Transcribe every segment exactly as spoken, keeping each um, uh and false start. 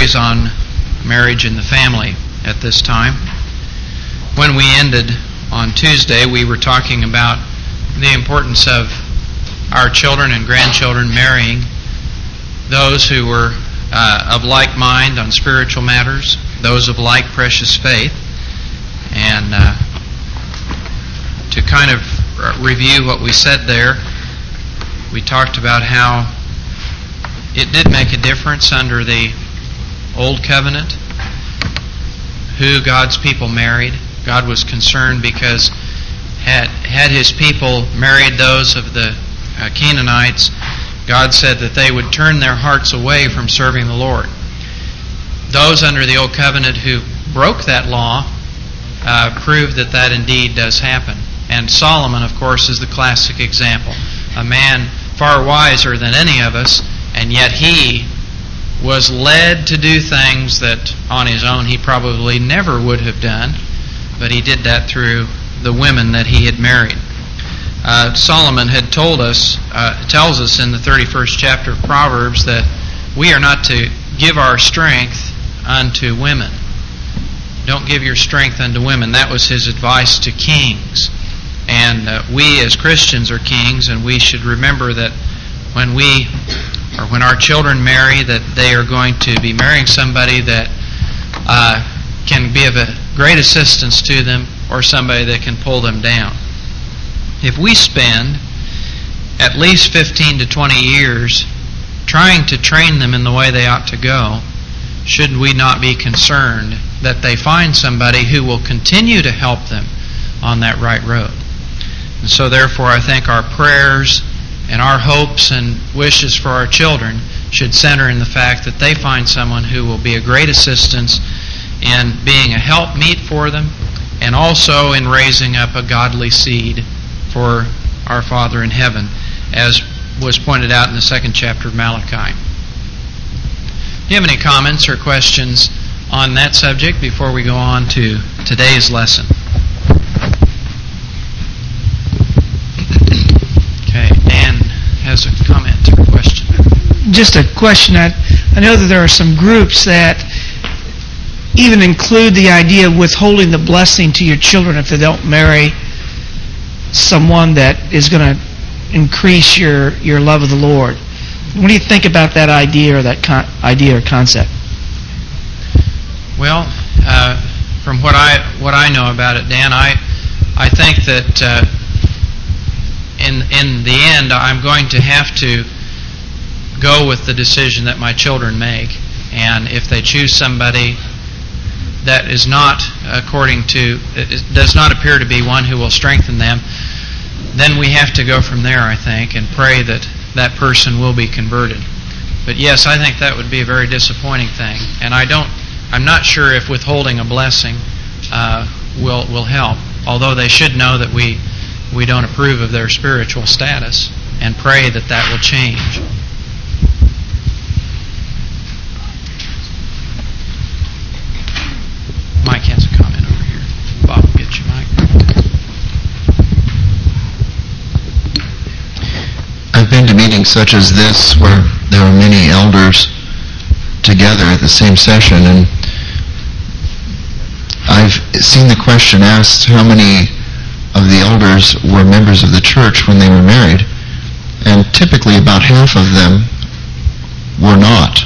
series on marriage and the family at this time. When we ended on Tuesday, we were talking about the importance of our children and grandchildren marrying those who were uh, of like mind on spiritual matters, those of like precious faith. And uh, to kind of review what we said there, we talked about how it did make a difference under the Old Covenant who God's people married. God was concerned because had had His people married those of the uh, Canaanites, God said that they would turn their hearts away from serving the Lord. Those under the Old Covenant who broke that law uh, proved that that indeed does happen. And Solomon, of course, is the classic example. A man far wiser than any of us, and yet he was led to do things that on his own he probably never would have done, but he did that through the women that he had married. Uh, Solomon had told us, uh, tells us in the thirty-first chapter of Proverbs that we are not to give our strength unto women. Don't give your strength unto women. That was his advice to kings. And uh, we as Christians are kings, and we should remember that when we, or when our children marry, that they are going to be marrying somebody that uh, can be of a great assistance to them, or somebody that can pull them down. If we spend at least fifteen to twenty years trying to train them in the way they ought to go, should we not be concerned that they find somebody who will continue to help them on that right road? And so therefore I think our prayers and our hopes and wishes for our children should center in the fact that they find someone who will be a great assistance in being a helpmeet for them, and also in raising up a godly seed for our Father in heaven, as was pointed out in the second chapter of Malachi. Do you have any comments or questions on that subject before we go on to today's lesson? Okay, Dan has a comment or question. Just a question. I, I know that there are some groups that even include the idea of withholding the blessing to your children if they don't marry someone that is going to increase your, your love of the Lord. What do you think about that idea or that con- idea or concept? Well, uh, from what I what I know about it, Dan, I I think that uh, in in the end I'm going to have to go with the decision that my children make, and if they choose somebody that is not according to, it does not appear to be one who will strengthen them, then we have to go from there, I think, and pray that that person will be converted. But yes, I think that would be a very disappointing thing, and I don't, I'm not sure if withholding a blessing uh, will will help. Although they should know that we we don't approve of their spiritual status, and pray that that will change. Mike has a comment over here. Bob will get you, Mike. I've been to meetings such as this where there are many elders together at the same session, and I've seen the question asked how many of the elders were members of the church when they were married, and typically about half of them were not.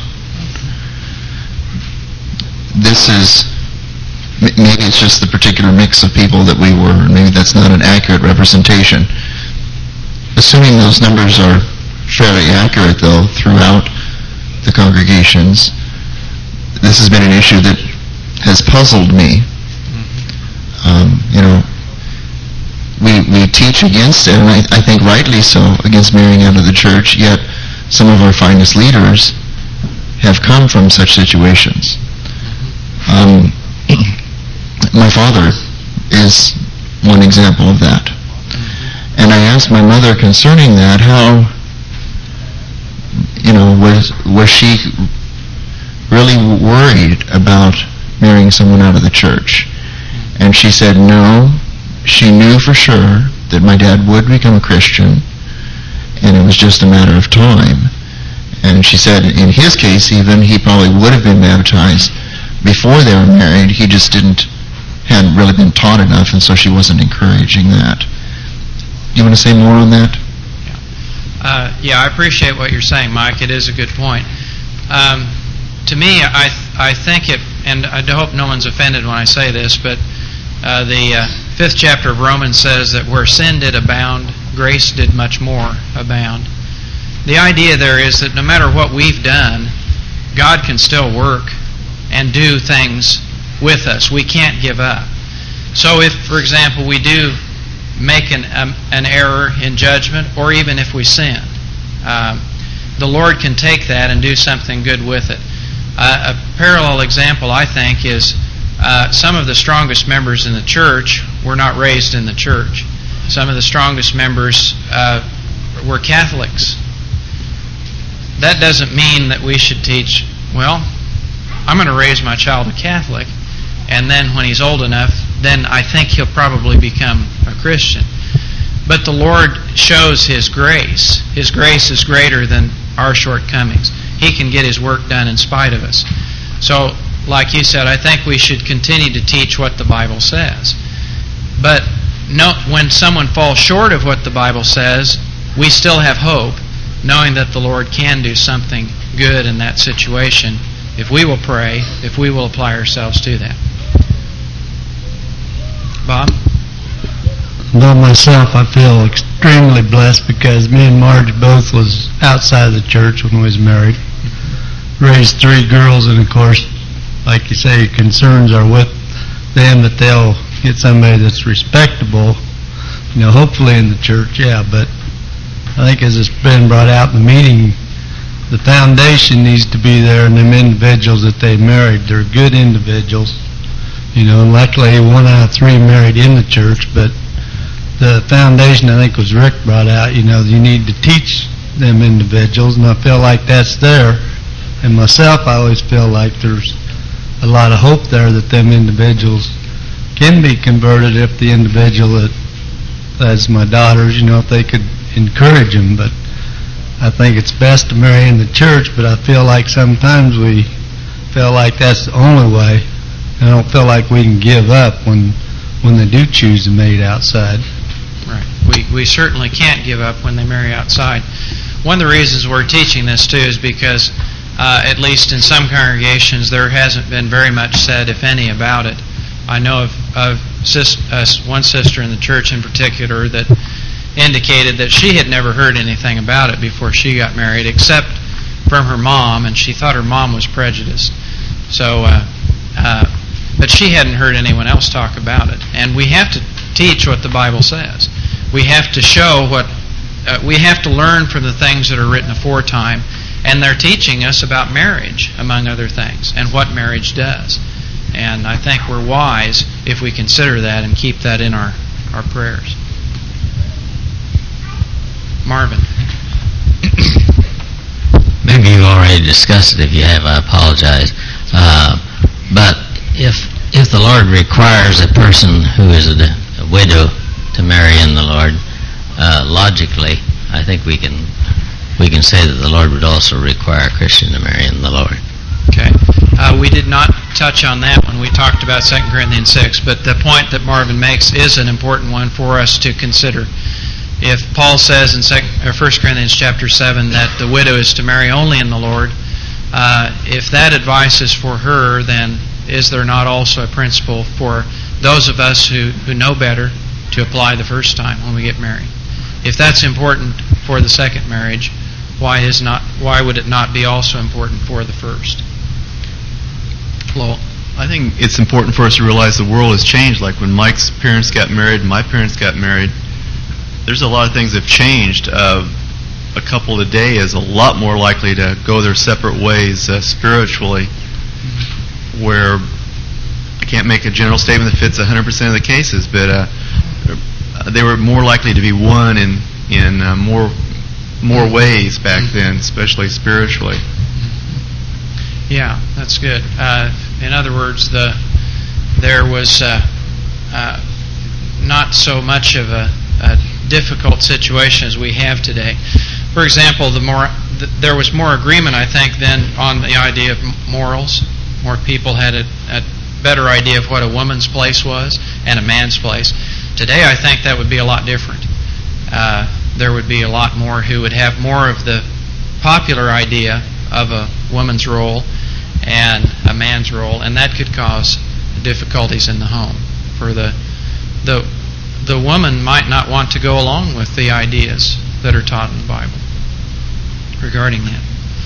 This is Maybe it's just the particular mix of people that we were. Maybe that's not an accurate representation. Assuming those numbers are fairly accurate, though, throughout the congregations, this has been an issue that has puzzled me. Um, you know, we we teach against it, and I, I think rightly so, against marrying out of the church, yet some of our finest leaders have come from such situations. Um, My father is one example of that. And I asked my mother concerning that, how, you know, was was she really worried about marrying someone out of the church? And she said no, she knew for sure that my dad would become a Christian, and it was just a matter of time. And she said in his case even, he probably would have been baptized before they were married. He just didn't, hadn't really been taught enough, and so she wasn't encouraging that. Do you want to say more on that? Uh, yeah, I appreciate what you're saying, Mike. It is a good point. Um, to me, I th- I think it, and I hope no one's offended when I say this, but uh, the uh, fifth chapter of Romans says that where sin did abound, grace did much more abound. The idea there is that no matter what we've done, God can still work and do things with us. We can't give up. So if, for example, we do make an um, an error in judgment, or even if we sin, um, the Lord can take that and do something good with it. Uh, a parallel example, I think, is uh, some of the strongest members in the church were not raised in the church. Some of the strongest members uh, were Catholics. That doesn't mean that we should teach, well, I'm going to raise my child a Catholic, and then when he's old enough, then I think he'll probably become a Christian. But the Lord shows His grace. His grace is greater than our shortcomings. He can get His work done in spite of us. So, like you said, I think we should continue to teach what the Bible says. But no, when someone falls short of what the Bible says, we still have hope, knowing that the Lord can do something good in that situation if we will pray, if we will apply ourselves to that. Bob? About myself, I feel extremely blessed because me and Marge both was outside of the church when we was married. Raised three girls, and of course, like you say, concerns are with them that they'll get somebody that's respectable, you know, hopefully in the church, yeah, but I think as it's been brought out in the meeting, the foundation needs to be there in them individuals that they married. They're good individuals. You know, luckily one out of three married in the church, but the foundation, I think, was Rick brought out, you know, you need to teach them individuals, and I feel like that's there. And myself, I always feel like there's a lot of hope there that them individuals can be converted if the individual that, that's my daughters, you know, if they could encourage them. But I think it's best to marry in the church, but I feel like sometimes we feel like that's the only way. I don't feel like we can give up when when they do choose to mate outside. Right. We we certainly can't give up when they marry outside. One of the reasons we're teaching this too is because, uh, at least in some congregations, there hasn't been very much said, if any, about it. I know of, of sis, uh, one sister in the church in particular that indicated that she had never heard anything about it before she got married, except from her mom, and she thought her mom was prejudiced. So. Uh, uh, But she hadn't heard anyone else talk about it. And we have to teach what the Bible says. We have to show what, uh, we have to learn from the things that are written aforetime. And they're teaching us about marriage, among other things, and what marriage does. And I think we're wise if we consider that and keep that in our, our prayers. Marvin. Maybe you've already discussed it. If you have, I apologize. Uh, but if if the Lord requires a person who is a, a widow to marry in the Lord, uh, logically, I think we can we can say that the Lord would also require a Christian to marry in the Lord. Okay. Uh, we did not touch on that when we talked about Second Corinthians six, but the point that Marvin makes is an important one for us to consider. If Paul says in First Corinthians chapter seven that the widow is to marry only in the Lord, uh, if that advice is for her, then is there not also a principle for those of us who, who know better to apply the first time when we get married? If that's important for the second marriage, why is not why would it not be also important for the first? Lowell. I think it's important for us to realize the world has changed. Like when Mike's parents got married and my parents got married, there's a lot of things that have changed. Uh, a couple today is a lot more likely to go their separate ways uh, spiritually, where I can't make a general statement that fits one hundred percent of the cases, but uh, they were more likely to be one in in uh, more more ways back then, especially spiritually. Yeah, that's good. Uh, in other words, the there was uh, uh, not so much of a, a difficult situation as we have today. For example, the more th- there was more agreement, I think, then on the idea of m- morals. More people had a, a better idea of what a woman's place was and a man's place. Today, I think that would be a lot different. Uh, there would be a lot more who would have more of the popular idea of a woman's role and a man's role, and that could cause difficulties in the home. For the the the woman might not want to go along with the ideas that are taught in the Bible regarding that.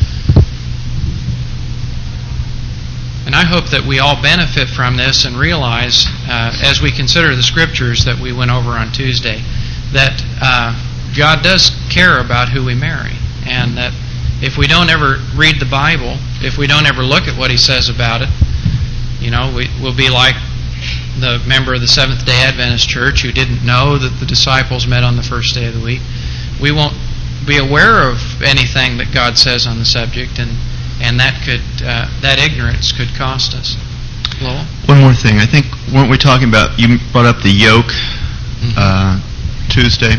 And I hope that we all benefit from this and realize, uh, as we consider the scriptures that we went over on Tuesday, that uh, God does care about who we marry, and that if we don't ever read the Bible, if we don't ever look at what He says about it, you know, we, we'll be like the member of the Seventh-day Adventist Church who didn't know that the disciples met on the first day of the week. We won't be aware of anything that God says on the subject, and and that could uh, that ignorance could cost us. Lowell? One more thing. I think, weren't we talking about, you brought up the yoke mm-hmm. uh, Tuesday.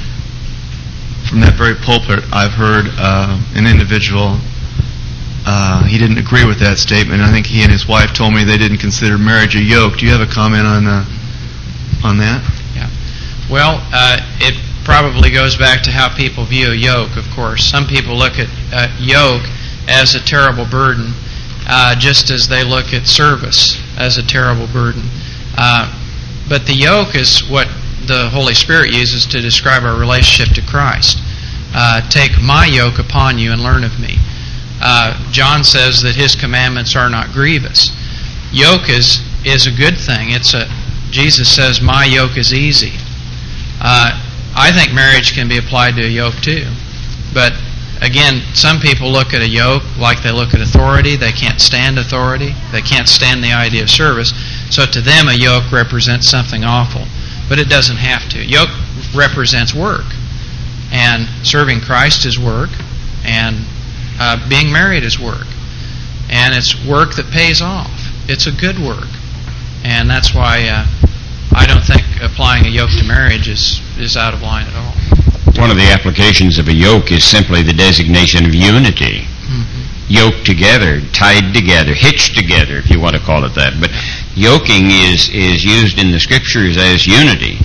From that very pulpit, I've heard uh, an individual, uh, he didn't agree with that statement. I think he and his wife told me they didn't consider marriage a yoke. Do you have a comment on uh, on that? Yeah. Well, uh, it probably goes back to how people view a yoke, of course. Some people look at uh, yoke as a terrible burden, uh, just as they look at service as a terrible burden. Uh, but the yoke is what the Holy Spirit uses to describe our relationship to Christ. Uh, Take my yoke upon you and learn of me. Uh, John says that His commandments are not grievous. Yoke is is a good thing. It's a Jesus says, my yoke is easy. Uh, I think marriage can be applied to a yoke too. But again, some people look at a yoke like they look at authority. They can't stand authority. They can't stand the idea of service. So to them, a yoke represents something awful. But it doesn't have to. Yoke represents work. And serving Christ is work. And uh, being married is work. And it's work that pays off. It's a good work. And that's why uh, I don't think applying a yoke to marriage is, is out of line at all. One of the applications of a yoke is simply the designation of unity. Mm-hmm. Yoked together, tied together, hitched together, if you want to call it that. But yoking is, is used in the Scriptures as unity.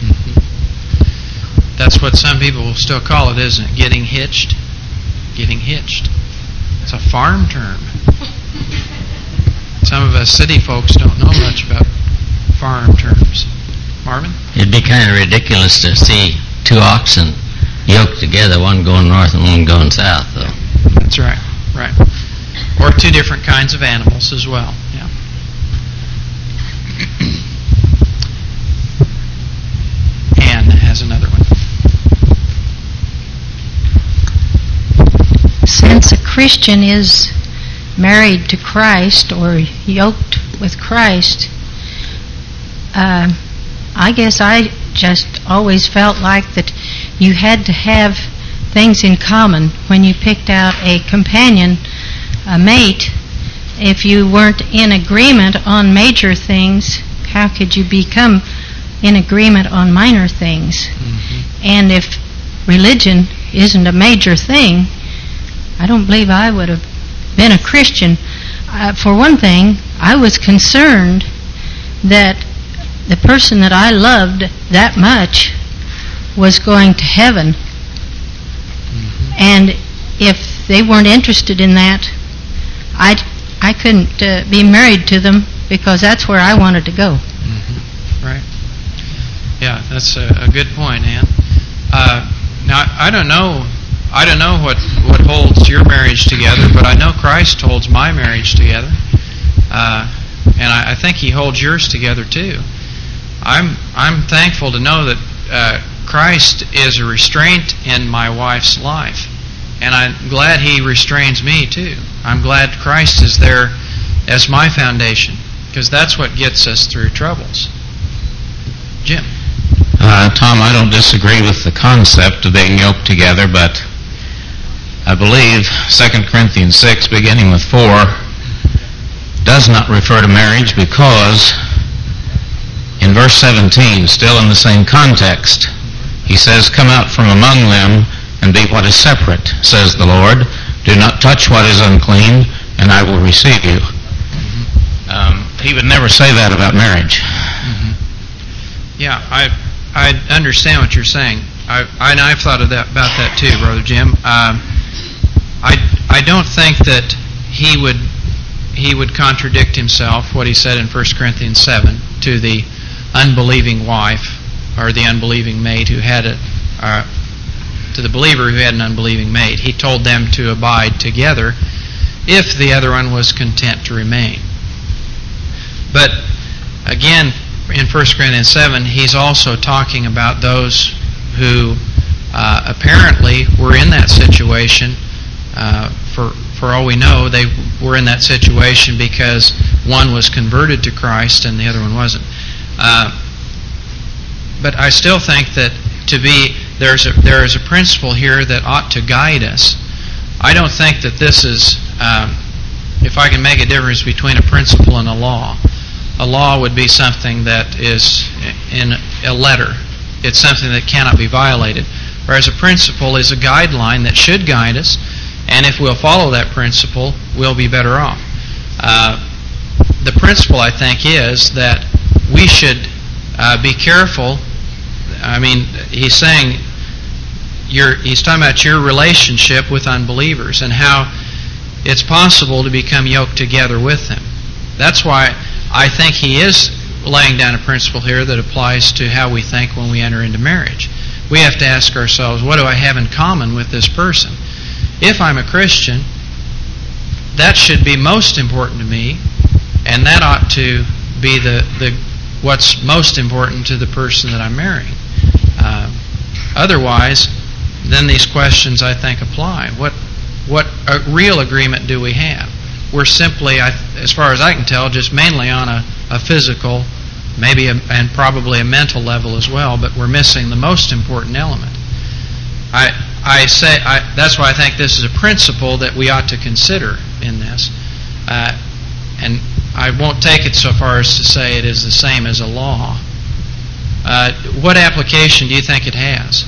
Mm-hmm. That's what some people will still call it, isn't it? Getting hitched. Getting hitched. It's a farm term. Some of us city folks don't know much about farm terms. Marvin? It'd be kind of ridiculous to see two oxen yoked together, one going north and one going south, though. That's right, right. Or two different kinds of animals as well, yeah. Anne has another one. Since a Christian is married to Christ or yoked with Christ, uh, I guess I just always felt like that you had to have things in common when you picked out a companion, a mate. If you weren't in agreement on major things, how could you become in agreement on minor things? Mm-hmm. And if religion isn't a major thing, I don't believe I would have been a Christian. Uh, for one thing, I was concerned that the person that I loved that much was going to heaven. Mm-hmm. And if they weren't interested in that, I I couldn't uh, be married to them because that's where I wanted to go. Mm-hmm. Right. Yeah, that's a, a good point, Ann. Uh, now, I don't know I don't know what, what holds your marriage together, but I know Christ holds my marriage together. Uh, and I, I think He holds yours together too. I'm I'm thankful to know that uh, Christ is a restraint in my wife's life. And I'm glad He restrains me too. I'm glad Christ is there as my foundation, because that's what gets us through troubles. Jim? Uh, Tom, I don't disagree with the concept of being yoked together, but I believe Second Corinthians six, beginning with four, does not refer to marriage because in verse seventeen, still in the same context, he says, "Come out from among them and be what is separate, says the Lord. Do not touch what is unclean, and I will receive you. Mm-hmm. Um, he would never say that about marriage. Mm-hmm. Yeah, I I understand what you're saying. I, I and I've thought of that about that too, Brother Jim. Um, I I don't think that he would he would contradict himself, what he said in First Corinthians seven, to the unbelieving wife or the unbelieving maid who had a uh, to the believer who had an unbelieving maid. He told them to abide together if the other one was content to remain. But again, in First Corinthians seven, he's also talking about those who uh, apparently were in that situation. Uh, for for all we know, they were in that situation because one was converted to Christ and the other one wasn't. Uh, but I still think that to be there's a there is a principle here that ought to guide us. I don't think that this is, um, if I can make a difference between a principle and a law. A law would be something that is in a letter. It's something that cannot be violated. Whereas a principle is a guideline that should guide us, and if we'll follow that principle, we'll be better off. Uh, the principle, I think, is that we should uh, be careful. I mean, he's saying, your, he's talking about your relationship with unbelievers and how it's possible to become yoked together with them. That's why I think he is laying down a principle here that applies to how we think when we enter into marriage. We have to ask ourselves, what do I have in common with this person? If I'm a Christian, that should be most important to me, and that ought to be the, the what's most important to the person that I'm marrying. Uh, otherwise, then these questions, I think, apply. What what a real agreement do we have? We're simply, I, as far as I can tell, just mainly on a, a physical, maybe a, and probably a mental level as well, but we're missing the most important element. I I say I, that's why I think this is a principle that we ought to consider in this, uh, and I won't take it so far as to say it is the same as a law. Uh, what application do you think it has?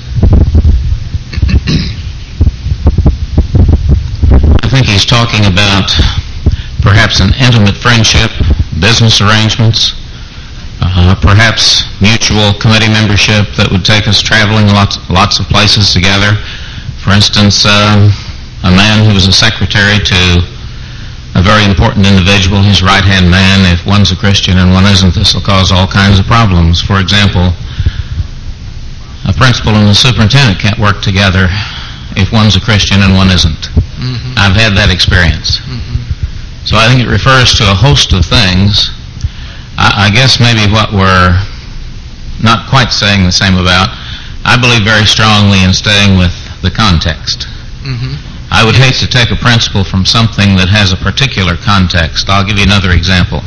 I think he's talking about perhaps an intimate friendship, business arrangements, uh, perhaps mutual committee membership that would take us traveling lots, lots of places together. For instance, um, a man who was a secretary to a very important individual, his right-hand man, if one's a Christian and one isn't, this will cause all kinds of problems. For example, a principal and a superintendent can't work together if one's a Christian and one isn't. Mm-hmm. I've had that experience. Mm-hmm. So I think it refers to a host of things. I, I guess maybe what we're not quite saying the same about, I believe very strongly in staying with the context. Mm-hmm. I would hate to take a principle from something that has a particular context. I'll give you another example.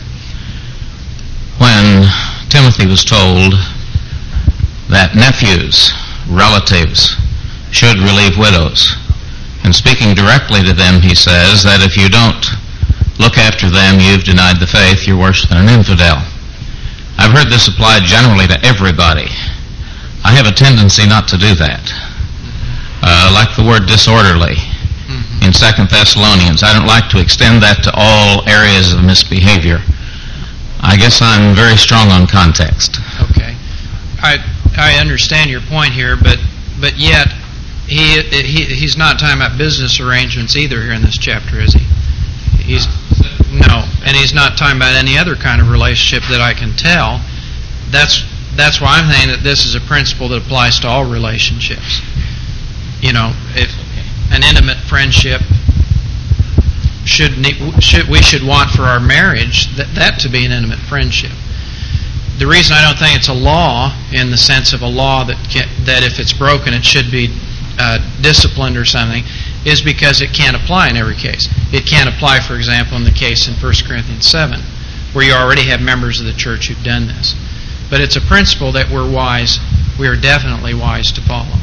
When Timothy was told that nephews, relatives, should relieve widows, and speaking directly to them, he says that if you don't look after them, you've denied the faith, you're worse than an infidel. I've heard this applied generally to everybody. I have a tendency not to do that. Uh, like the word disorderly in Second Thessalonians. I don't like to extend that to all areas of misbehavior. I guess I'm very strong on context. Okay. I I understand your point here, but but yet he, he he's not talking about business arrangements either here in this chapter, is he? He's no, and he's not talking about any other kind of relationship that I can tell. That's that's why I'm saying that this is a principle that applies to all relationships. You know, if an intimate friendship should, should we should want for our marriage that, that to be an intimate friendship. The reason I don't think it's a law in the sense of a law that can, that if it's broken it should be uh, disciplined or something is because it can't apply in every case. It can't apply, for example, in the case in First Corinthians seven where you already have members of the church who've done this. But it's a principle that we're wise, we are definitely wise to follow.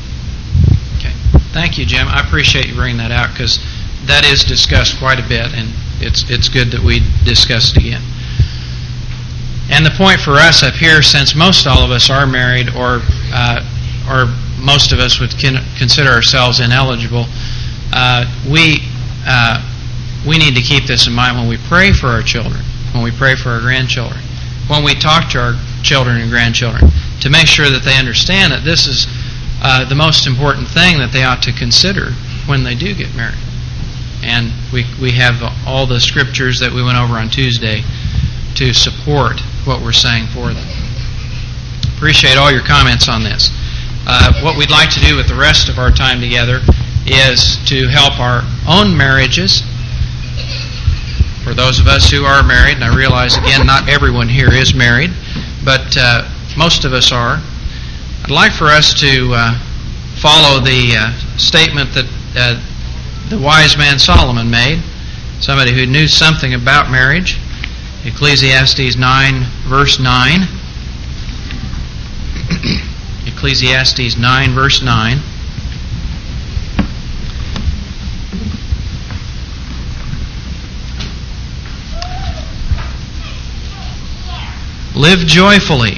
Thank you, Jim. I appreciate you bringing that out because that is discussed quite a bit, and it's it's good that we discuss it again. And the point for us up here, since most all of us are married or uh, or most of us would consider ourselves ineligible. Uh, we uh, we need to keep this in mind when we pray for our children, when we pray for our grandchildren, when we talk to our children and grandchildren, to make sure that they understand that this is uh, the most important thing that they ought to consider when they do get married. And we we have all the scriptures that we went over on Tuesday to support what we're saying for them. Appreciate all your comments on this. Uh, what we'd like to do with the rest of our time together is to help our own marriages. For those of us who are married, and I realize again not everyone here is married, but uh, most of us are. I'd like for us to uh, follow the uh, statement that uh, the wise man Solomon made, somebody who knew something about marriage. Ecclesiastes nine, verse nine. Ecclesiastes nine, verse nine. Live joyfully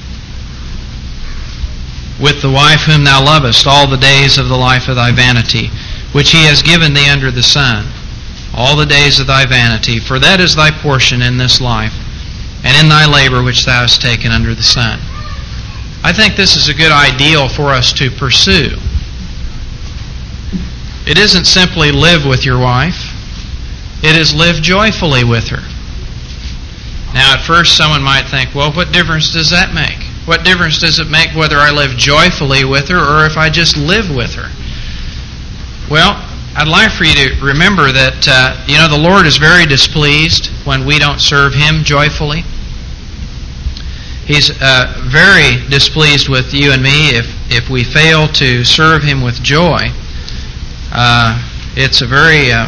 with the wife whom thou lovest all the days of the life of thy vanity, which he has given thee under the sun, all the days of thy vanity, for that is thy portion in this life, and in thy labor which thou hast taken under the sun. I think this is a good ideal for us to pursue. It isn't simply live with your wife. It is live joyfully with her. Now, at first, someone might think, well, what difference does that make? What difference does it make whether I live joyfully with her or if I just live with her? Well, I'd like for you to remember that, uh, you know, the Lord is very displeased when we don't serve Him joyfully. He's uh, very displeased with you and me if, if we fail to serve Him with joy. Uh, it's a very, uh,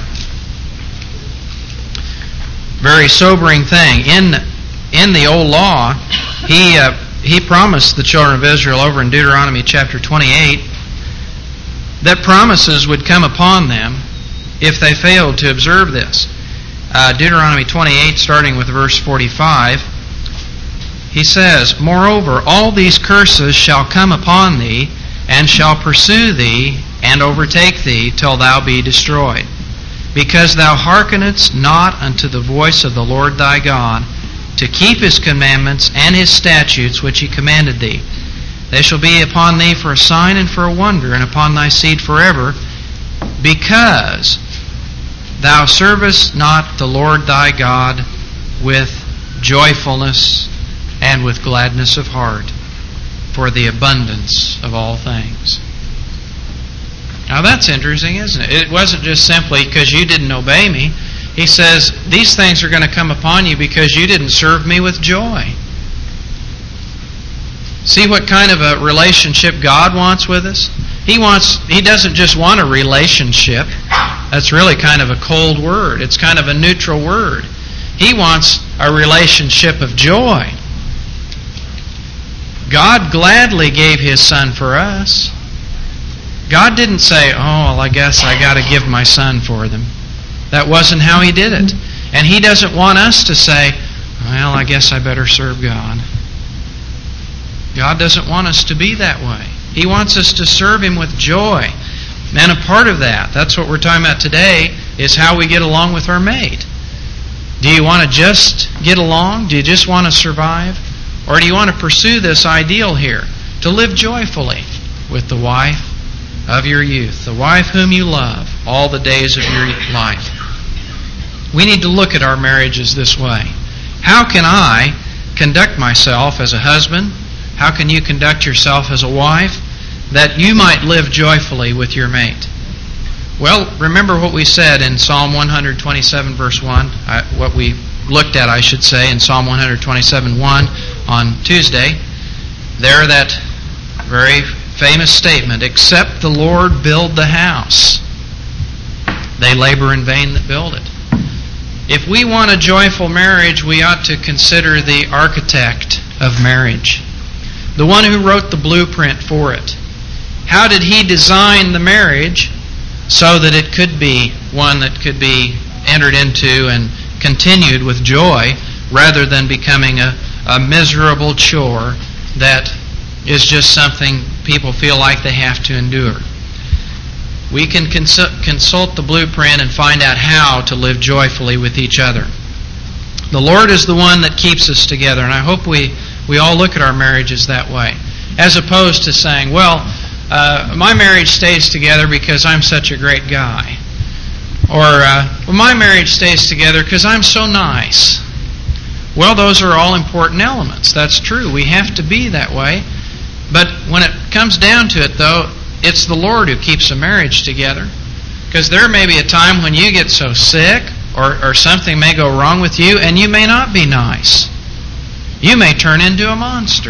very sobering thing. In in the old law, He uh, He promised the children of Israel over in Deuteronomy chapter twenty-eight that promises would come upon them if they failed to observe this. Uh, Deuteronomy twenty-eight, starting with verse forty-five. He says, Moreover, all these curses shall come upon thee, and shall pursue thee, and overtake thee, till thou be destroyed. Because thou hearkenedst not unto the voice of the Lord thy God, to keep His commandments and His statutes which He commanded thee. They shall be upon thee for a sign and for a wonder, and upon thy seed forever, because thou servest not the Lord thy God with joyfulness and with gladness of heart, for the abundance of all things. Now that's interesting, isn't it? It wasn't just simply because you didn't obey me. He says, these things are going to come upon you because you didn't serve me with joy. See what kind of a relationship God wants with us? He wants. He doesn't just want a relationship. That's really kind of a cold word. It's kind of a neutral word. He wants a relationship of joy. God gladly gave His Son for us. God didn't say, oh, well, I guess I got to give my Son for them. That wasn't how He did it. And He doesn't want us to say, well, I guess I better serve God. God doesn't want us to be that way. He wants us to serve Him with joy. And a part of that, that's what we're talking about today, is how we get along with our mate. Do you want to just get along? Do you just want to survive? Or do you want to pursue this ideal here? To live joyfully with the wife of your youth, the wife whom you love all the days of your life. We need to look at our marriages this way. How can I conduct myself as a husband? How can you conduct yourself as a wife that you might live joyfully with your mate? Well, remember what we said in Psalm one twenty-seven, verse one, I, what we looked at, I should say, in Psalm one twenty-seven, one on Tuesday. There, that very famous statement, except the Lord build the house, they labor in vain that build it. If we want a joyful marriage, we ought to consider the architect of marriage, the one who wrote the blueprint for it. How did he design the marriage so that it could be one that could be entered into and continued with joy, rather than becoming a, a miserable chore that is just something people feel like they have to endure. We can cons- consult the blueprint and find out how to live joyfully with each other. The Lord is the one that keeps us together, and I hope we, we all look at our marriages that way, as opposed to saying, well, uh, my marriage stays together because I'm such a great guy. Or, uh, well, my marriage stays together because I'm so nice. Well, those are all important elements. That's true. We have to be that way. But when it comes down to it, though, it's the Lord who keeps a marriage together. Because there may be a time when you get so sick, or, or something may go wrong with you, and you may not be nice. You may turn into a monster.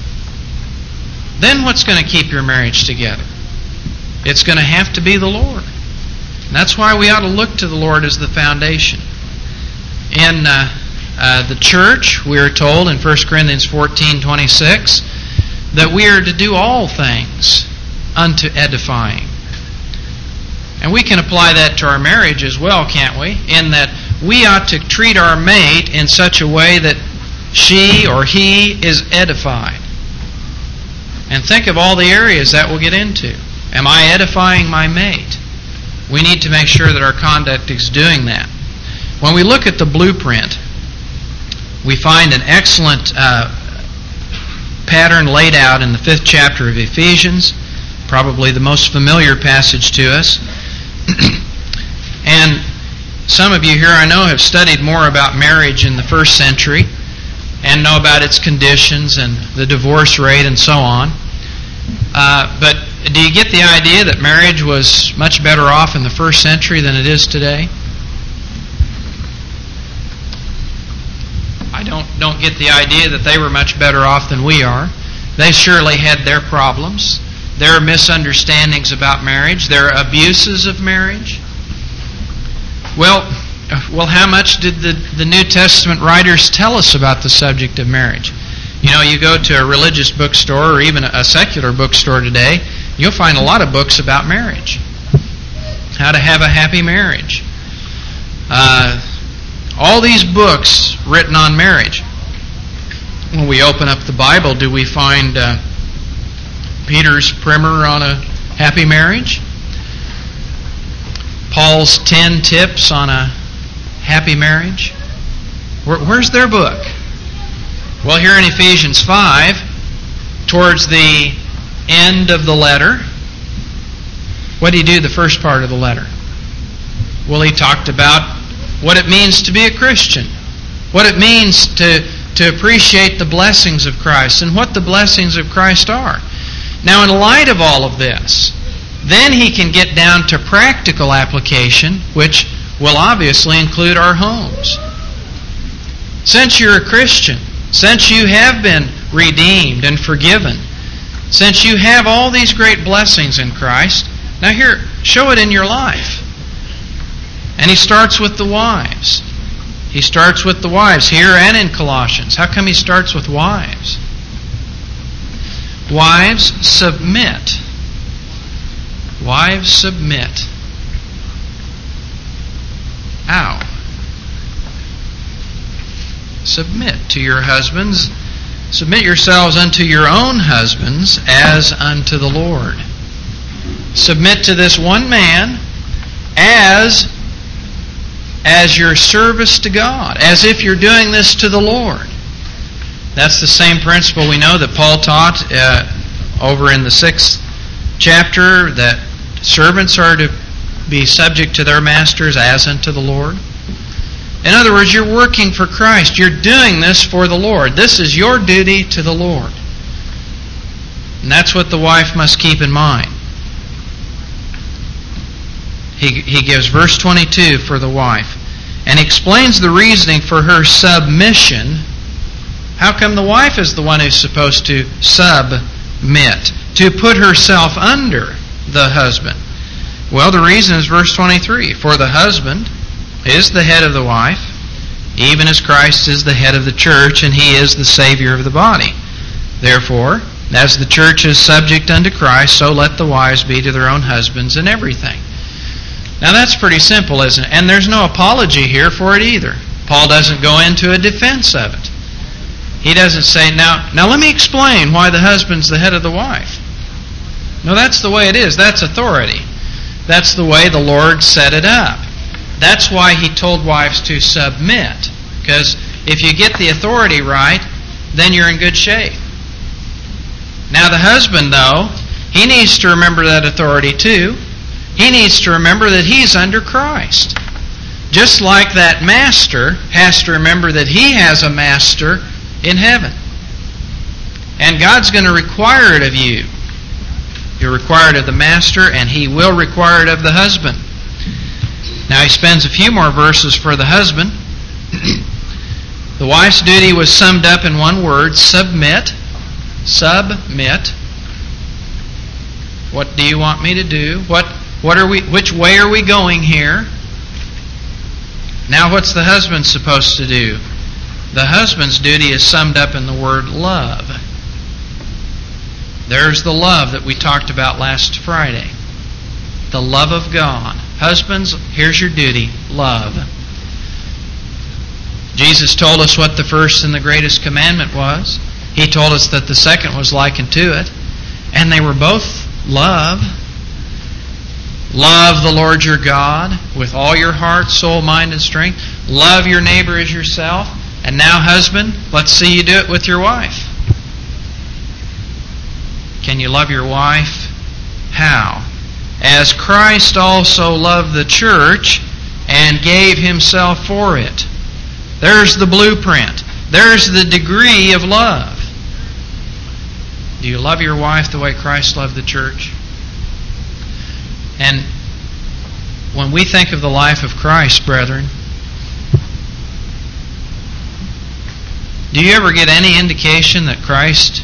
Then what's going to keep your marriage together? It's going to have to be the Lord. And that's why we ought to look to the Lord as the foundation. In uh, uh, the church, we are told in First Corinthians fourteen twenty-six that we are to do all things unto edifying. And we can apply that to our marriage as well, can't we? In that we ought to treat our mate in such a way that she or he is edified. And think of all the areas that we'll get into. Am I edifying my mate? We need to make sure that our conduct is doing that. When we look at the blueprint, we find an excellent uh, pattern laid out in the fifth chapter of Ephesians, probably the most familiar passage to us. And some of you here, I know, have studied more about marriage in the first century and know about its conditions and the divorce rate and so on. Uh, but do you get the idea that marriage was much better off in the first century than it is today? I don't don't get the idea that they were much better off than we are. They surely had their problems. There are misunderstandings about marriage. There are abuses of marriage. Well, well, how much did the, the New Testament writers tell us about the subject of marriage? You know, you go to a religious bookstore or even a secular bookstore today, you'll find a lot of books about marriage. How to have a happy marriage. Uh, all these books written on marriage. When we open up the Bible, do we find uh, Peter's primer on a happy marriage? Paul's ten tips on a happy marriage? Where, where's their book? Well, here in Ephesians five, towards the end of the letter, what did he do the first part of the letter? Well, he talked about what it means to be a Christian, what it means to, to appreciate the blessings of Christ, and what the blessings of Christ are. Now, in light of all of this, then he can get down to practical application, which will obviously include our homes. Since you're a Christian, since you have been redeemed and forgiven, since you have all these great blessings in Christ, now here, show it in your life. And he starts with the wives. He starts with the wives here and in Colossians. How come he starts with wives? Wives, submit. Wives, submit. Ow. Submit to your husbands. Submit yourselves unto your own husbands as unto the Lord. Submit to this one man as, as your service to God, as if you're doing this to the Lord. That's the same principle we know that Paul taught uh, over in the sixth chapter, that servants are to be subject to their masters as unto the Lord. In other words, you're working for Christ. You're doing this for the Lord. This is your duty to the Lord. And that's what the wife must keep in mind. He, he gives verse twenty-two for the wife. And explains the reasoning for her submission. How come the wife is the one who's supposed to submit? To put herself under the husband. Well, the reason is verse twenty-three. For the husband is the head of the wife, even as Christ is the head of the church, and he is the Savior of the body. Therefore, as the church is subject unto Christ, so let the wives be to their own husbands in everything. Now that's pretty simple, isn't it? And there's no apology here for it either. Paul doesn't go into a defense of it. He doesn't say, now, now let me explain why the husband's the head of the wife. No, that's the way it is. That's authority. That's the way the Lord set it up. That's why He told wives to submit. Because if you get the authority right, then you're in good shape. Now the husband, though, he needs to remember that authority too. He needs to remember that he's under Christ. Just like that master has to remember that he has a master in heaven. And God's going to require it of you. You're required of the master, and He will require it of the husband. Now He spends a few more verses for the husband. The wife's duty was summed up in one word: submit. Submit. What do you want me to do? What what are we which way are we going here? Now what's the husband supposed to do? The husband's duty is summed up in the word love. There's the love that we talked about last Friday. The love of God. Husbands, here's your duty: love. Jesus told us what the first and the greatest commandment was. He told us that the second was likened to it. And they were both love. Love the Lord your God with all your heart, soul, mind, and strength. Love your neighbor as yourself. And now, husband, let's see you do it with your wife. Can you love your wife? How? As Christ also loved the church and gave Himself for it. There's the blueprint. There's the degree of love. Do you love your wife the way Christ loved the church? And when we think of the life of Christ, brethren, do you ever get any indication that Christ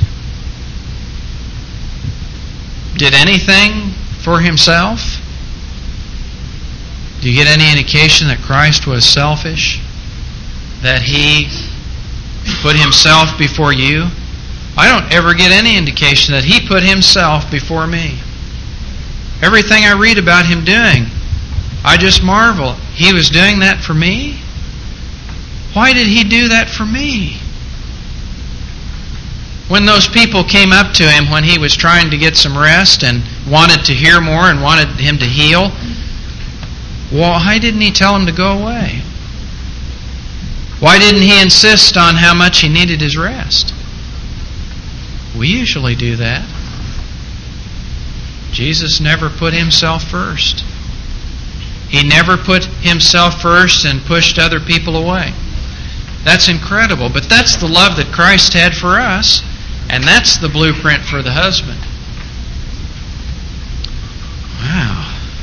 did anything for Himself? Do you get any indication that Christ was selfish? That He put Himself before you? I don't ever get any indication that He put Himself before me. Everything I read about Him doing, I just marvel. He was doing that for me? Why did He do that for me? When those people came up to Him when He was trying to get some rest and wanted to hear more and wanted Him to heal, why didn't He tell them to go away? Why didn't He insist on how much he needed his rest? We usually do that. Jesus never put Himself first. He never put Himself first and pushed other people away. That's incredible, but that's the love that Christ had for us, and that's the blueprint for the husband. Wow.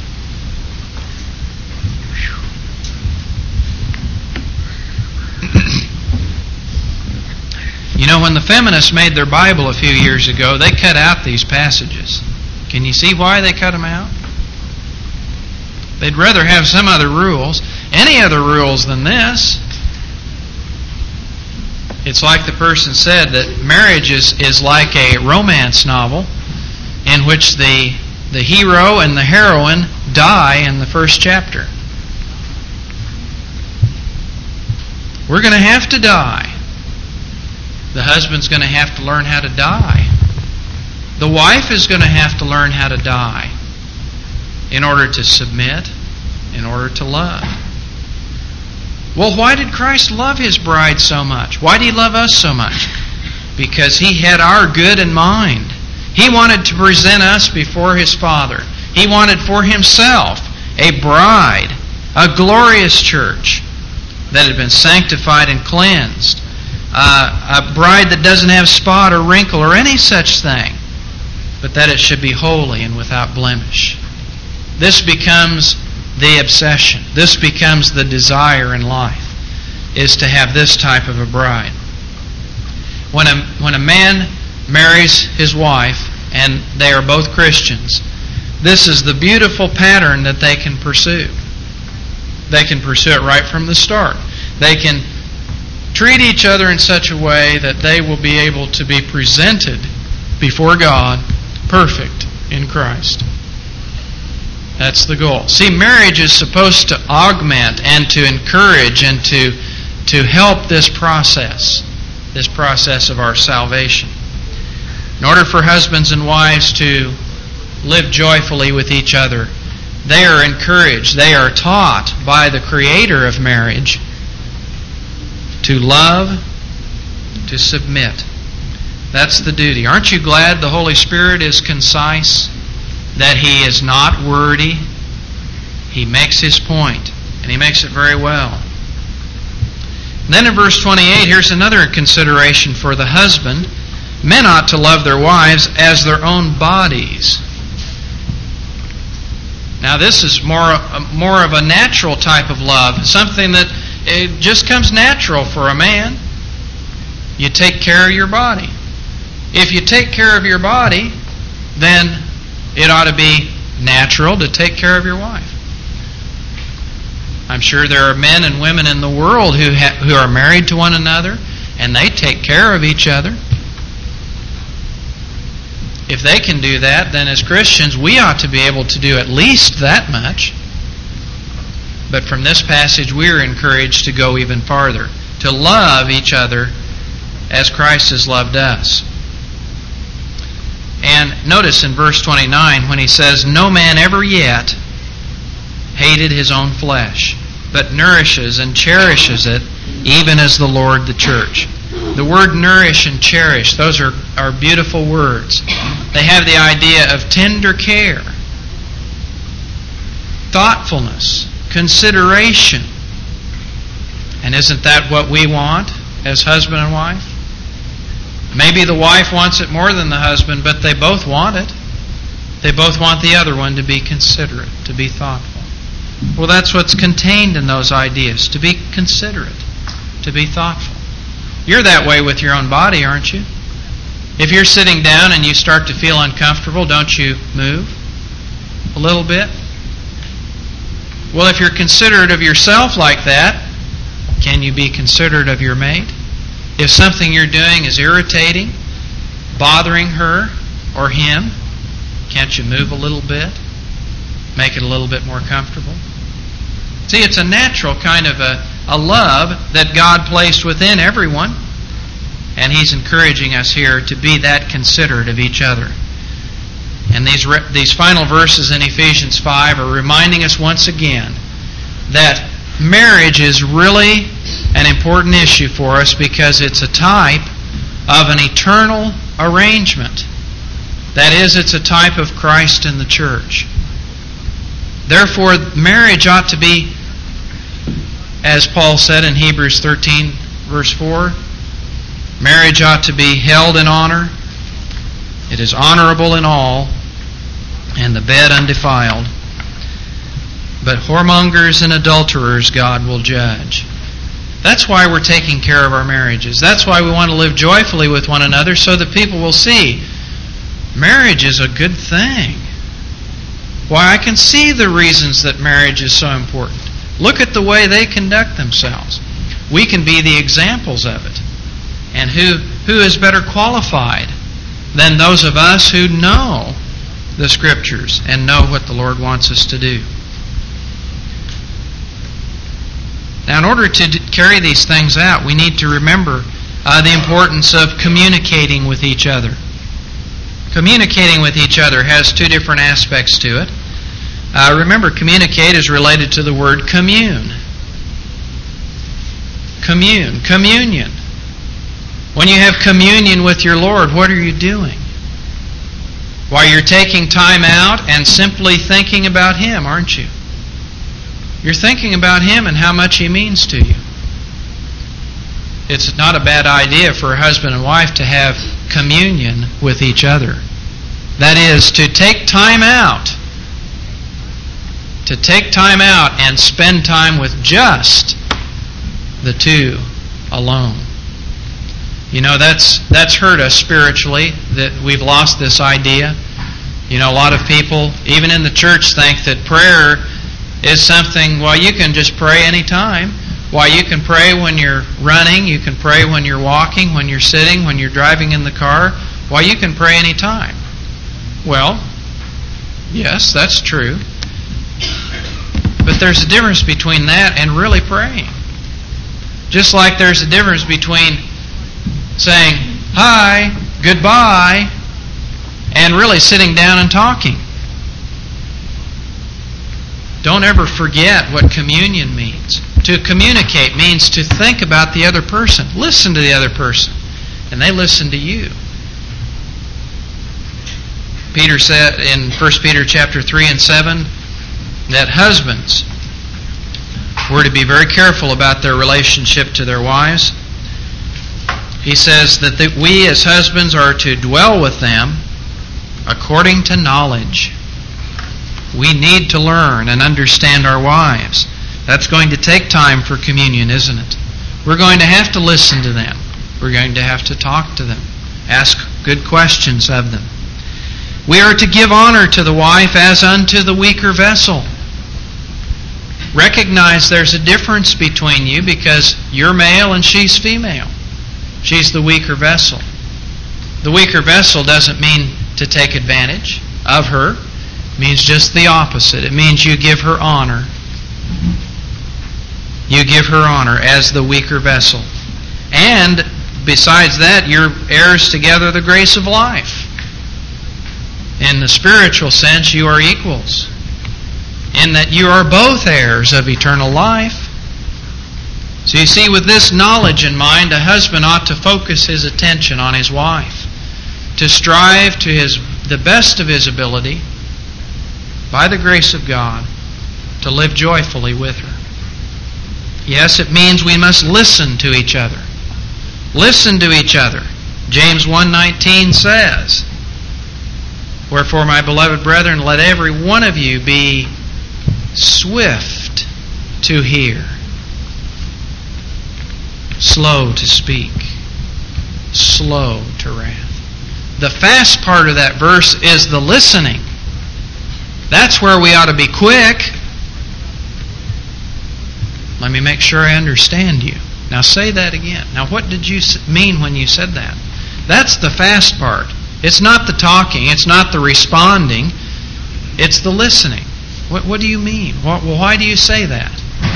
You know, when the feminists made their Bible a few years ago, they cut out these passages. Can you see why they cut them out? They'd rather have some other rules, any other rules than this. It's like the person said that marriage is, is like a romance novel in which the, the hero and the heroine die in the first chapter. We're going to have to die. The husband's going to have to learn how to die. The wife is going to have to learn how to die in order to submit, in order to love. Well, why did Christ love His bride so much? Why did He love us so much? Because He had our good in mind. He wanted to present us before His Father. He wanted for Himself a bride, a glorious church that had been sanctified and cleansed. Uh, a bride that doesn't have spot or wrinkle or any such thing, but that it should be holy and without blemish. This becomes the obsession. This becomes the desire in life, is to have this type of a bride. When a, when a man marries his wife, and they are both Christians, this is the beautiful pattern that they can pursue. They can pursue it right from the start. They can treat each other in such a way that they will be able to be presented before God perfect in Christ. That's the goal. See, marriage is supposed to augment and to encourage and to, to help this process. this process of our salvation. In order for husbands and wives to live joyfully with each other, they are encouraged, they are taught by the Creator of marriage to love, to submit. That's the duty. Aren't you glad the Holy Spirit is concise? That He is not wordy? He makes His point, and He makes it very well. And then in verse twenty-eight, here's another consideration for the husband. Men ought to love their wives as their own bodies. Now this is more, more of a natural type of love, something that it just comes natural for a man. You take care of your body. If you take care of your body, then it ought to be natural to take care of your wife. I'm sure there are men and women in the world who ha- who are married to one another, and they take care of each other. If they can do that, then as Christians, we ought to be able to do at least that much. But from this passage, we are encouraged to go even farther, to love each other as Christ has loved us. And notice in verse twenty-nine when he says, "No man ever yet hated his own flesh, but nourishes and cherishes it, even as the Lord the church." The word nourish and cherish, those are, are beautiful words. They have the idea of tender care, thoughtfulness, consideration. And isn't that what we want as husband and wife? Maybe the wife wants it more than the husband, but they both want it. They both want the other one to be considerate, to be thoughtful. Well, that's what's contained in those ideas, to be considerate, to be thoughtful. You're that way with your own body, aren't you? If you're sitting down and you start to feel uncomfortable, don't you move a little bit? Well, if you're considerate of yourself like that, can you be considerate of your mate? If something you're doing is irritating, bothering her or him, can't you move a little bit? Make it a little bit more comfortable? See, it's a natural kind of a, a love that God placed within everyone. And He's encouraging us here to be that considerate of each other. And these, re- these final verses in Ephesians five are reminding us once again that marriage is really an important issue for us because it's a type of an eternal arrangement. That is, it's a type of Christ and the church. Therefore, marriage ought to be, as Paul said in Hebrews thirteen, verse four, marriage ought to be held in honor. It is honorable in all, and the bed undefiled. But whoremongers and adulterers God will judge. That's why we're taking care of our marriages. That's why we want to live joyfully with one another, so that people will see marriage is a good thing. Why, I can see the reasons that marriage is so important. Look at the way they conduct themselves. We can be the examples of it. And who, who is better qualified than those of us who know the Scriptures and know what the Lord wants us to do? Now, in order to carry these things out, we need to remember uh, the importance of communicating with each other. Communicating with each other has two different aspects to it. Uh, remember, communicate is related to the word commune. Commune, communion. When you have communion with your Lord, what are you doing? Why, you're taking time out and simply thinking about Him, aren't you? You're thinking about Him and how much He means to you. It's not a bad idea for a husband and wife to have communion with each other. That is, to take time out. To take time out and spend time with just the two alone. You know, that's that's hurt us spiritually, that we've lost this idea. You know, a lot of people, even in the church, think that prayer is something, well, you can just pray anytime. Why, you can pray when you're running, you can pray when you're walking, when you're sitting, when you're driving in the car. Why, you can pray anytime. Well, yes, that's true. But there's a difference between that and really praying. Just like there's a difference between saying hi, goodbye, and really sitting down and talking. Don't ever forget what communion means. To communicate means to think about the other person. Listen to the other person, and they listen to you. Peter said in First Peter chapter three and seven that husbands were to be very careful about their relationship to their wives. He says that the, we as husbands are to dwell with them according to knowledge. We need to learn and understand our wives. That's going to take time for communion, isn't it? We're going to have to listen to them. We're going to have to talk to them. Ask good questions of them. We are to give honor to the wife as unto the weaker vessel. Recognize there's a difference between you because you're male and she's female. She's the weaker vessel. The weaker vessel doesn't mean to take advantage of her. It means just the opposite. It means you give her honor. You give her honor as the weaker vessel. And besides that, you're heirs together the grace of life. In the spiritual sense, you are equals, in that you are both heirs of eternal life. So you see, with this knowledge in mind, a husband ought to focus his attention on his wife, to strive to his the best of his ability, by the grace of God, to live joyfully with her. Yes, it means we must listen to each other. Listen to each other. James one nineteen says, "Wherefore, my beloved brethren, let every one of you be swift to hear, slow to speak, slow to wrath." The fast part of that verse is the listening. That's where we ought to be quick. Let me make sure I understand you. Now say that again. Now what did you mean when you said that? That's the fast part. It's not the talking. It's not the responding. It's the listening. What, what do you mean? What, well, why do you say that?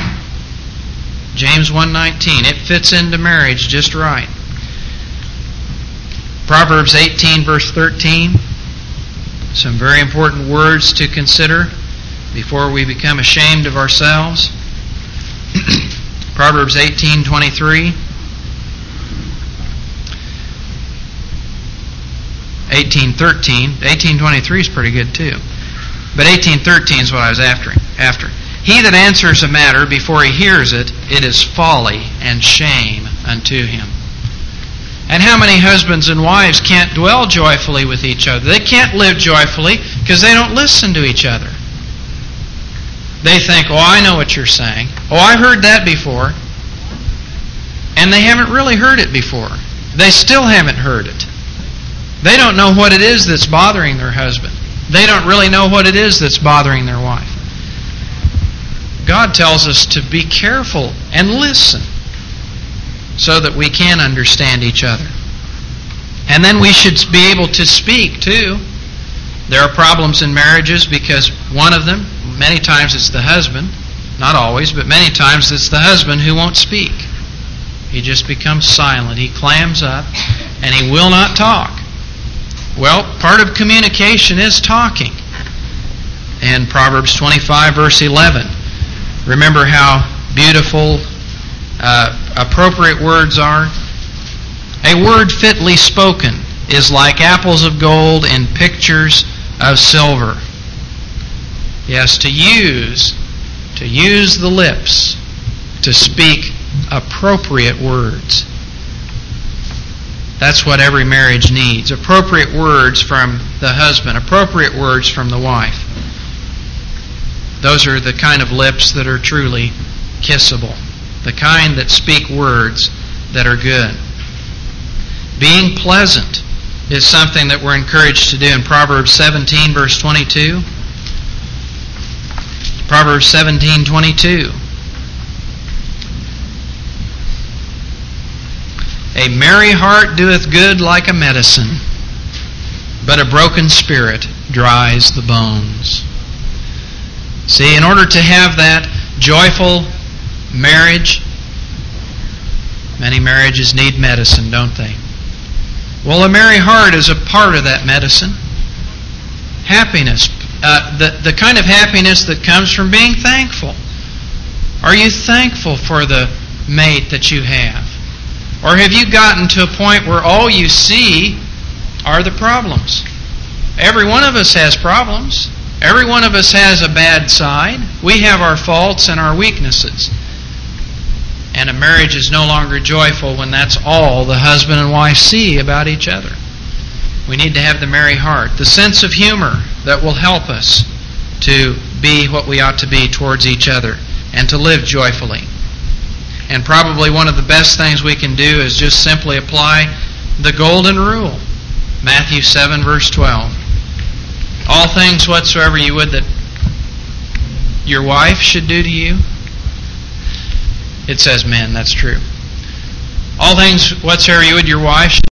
James one nineteen. It fits into marriage just right. Proverbs eighteen verse thirteen. Some very important words to consider before we become ashamed of ourselves. Proverbs eighteen twenty-three. eighteen thirteen. eighteen twenty-three is pretty good too. But eighteen thirteen is what I was after. After. He that answers a matter before he hears it, it is folly and shame unto him. And how many husbands and wives can't dwell joyfully with each other? They can't live joyfully because they don't listen to each other. They think, "Oh, I know what you're saying. Oh, I heard that before." And they haven't really heard it before. They still haven't heard it. They don't know what it is that's bothering their husband. They don't really know what it is that's bothering their wife. God tells us to be careful and listen so that we can understand each other. And then we should be able to speak too. There are problems in marriages because one of them, many times it's the husband, not always, but many times it's the husband who won't speak. He just becomes silent. He clams up and he will not talk. Well, part of communication is talking. And Proverbs twenty-five verse eleven. Remember how beautiful uh, appropriate words are? A word fitly spoken is like apples of gold in pictures of silver. Yes, to use, to use the lips to speak appropriate words. That's what every marriage needs. Appropriate words from the husband, appropriate words from the wife. Those are the kind of lips that are truly kissable. The kind that speak words that are good. Being pleasant is something that we're encouraged to do in Proverbs seventeen verse twenty-two. Proverbs seventeen twenty-two. A merry heart doeth good like a medicine, but a broken spirit dries the bones. See, in order to have that joyful marriage, many marriages need medicine, don't they? Well, a merry heart is a part of that medicine. Happiness. Uh, the, the kind of happiness that comes from being thankful. Are you thankful for the mate that you have? Or have you gotten to a point where all you see are the problems? Every one of us has problems. Every one of us has a bad side. We have our faults and our weaknesses. And a marriage is no longer joyful when that's all the husband and wife see about each other. We need to have the merry heart, the sense of humor that will help us to be what we ought to be towards each other and to live joyfully. And probably one of the best things we can do is just simply apply the golden rule. Matthew seven, verse twelve. All things whatsoever you would that your wife should do to you. It says men, that's true. All things whatsoever you would your wife should